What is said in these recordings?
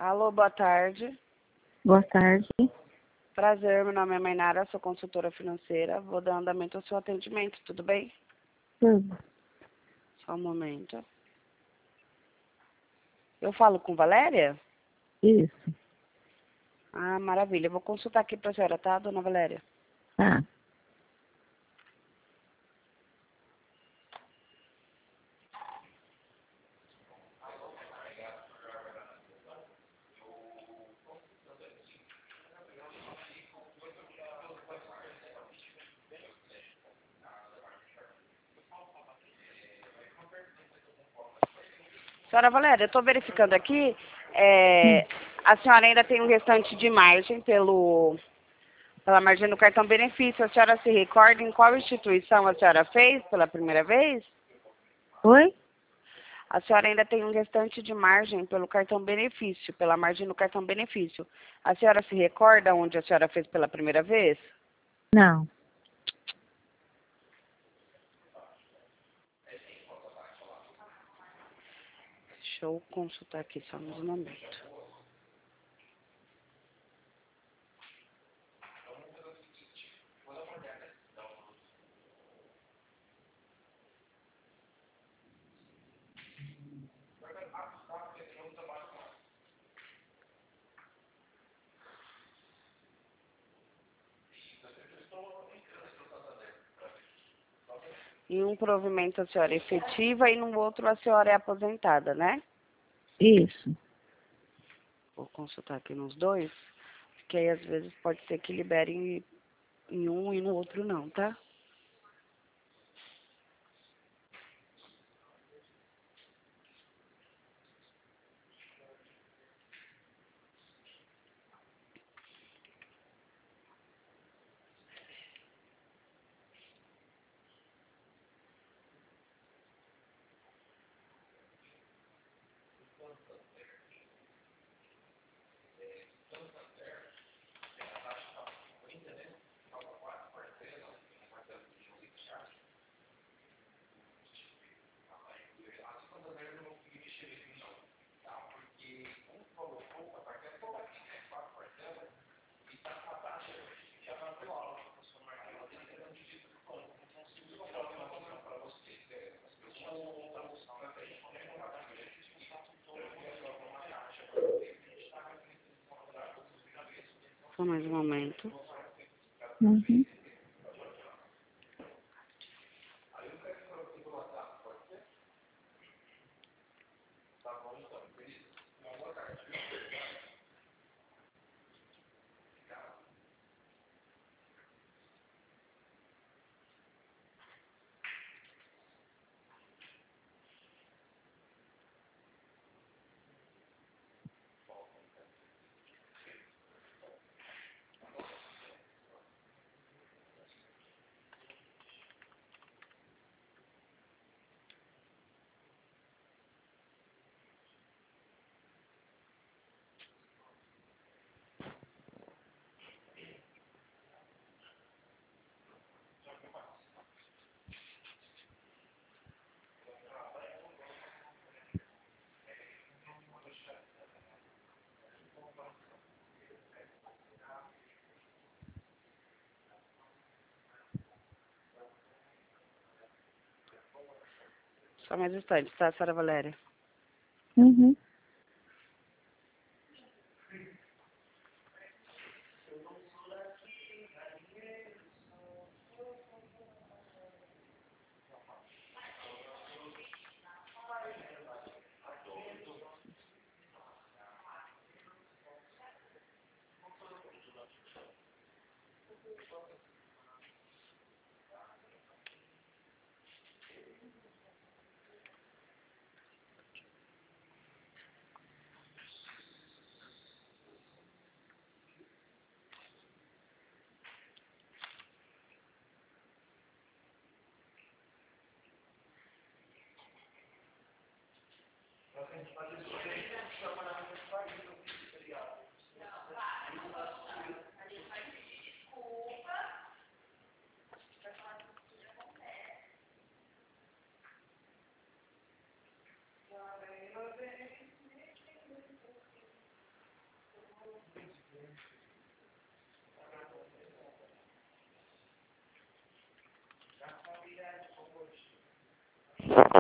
Alô, boa tarde. Boa tarde. Prazer, meu nome é Mainara, sou consultora financeira. Vou dar andamento ao seu atendimento, tudo bem? Tudo. Só um momento. Eu falo com Valéria? Isso. Ah, maravilha. Eu vou consultar aqui para a senhora, tá, dona Valéria? Tá. Senhora Valéria, eu estou verificando aqui, a senhora ainda tem um restante de margem pela margem do cartão benefício. A senhora se recorda em qual instituição a senhora fez pela primeira vez? Oi? A senhora ainda tem um restante de margem pelo cartão benefício, pela margem do cartão benefício. A senhora se recorda onde a senhora fez pela primeira vez? Não. Deixa eu consultar aqui só nos momentos. Em um provimento a senhora é efetiva e no outro a senhora é aposentada, né? Isso. Vou consultar aqui nos dois, porque aí às vezes pode ser que liberem em um e no outro não, tá? Só mais um momento. Uhum. Só mais um instante, tá, senhora Valéria? Uhum.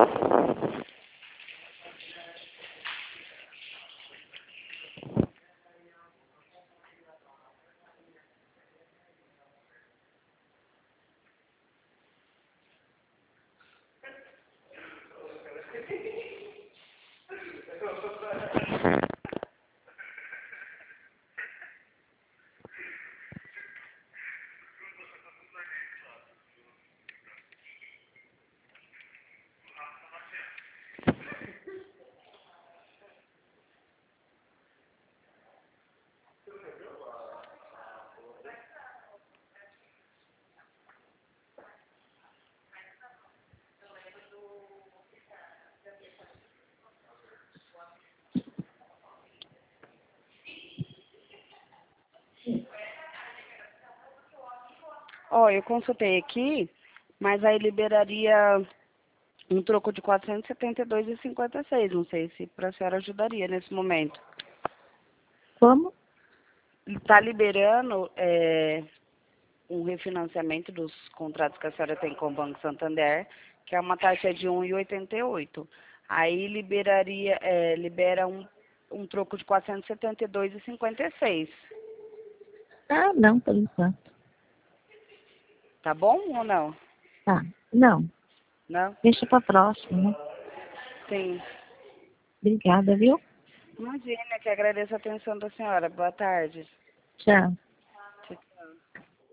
Ó, eu consultei aqui, mas aí liberaria um troco de 472,56. Não sei se para a senhora ajudaria nesse momento. Como? Está liberando um refinanciamento dos contratos que a senhora tem com o Banco Santander, que é uma taxa de 1,88. Aí libera um troco de 472,56. Ah, não, por enquanto. Tá bom ou não? Tá. Não. Não? Deixa pra próxima, né? Sim. Obrigada, viu? Imagina, que agradeço a atenção da senhora. Boa tarde. Tchau.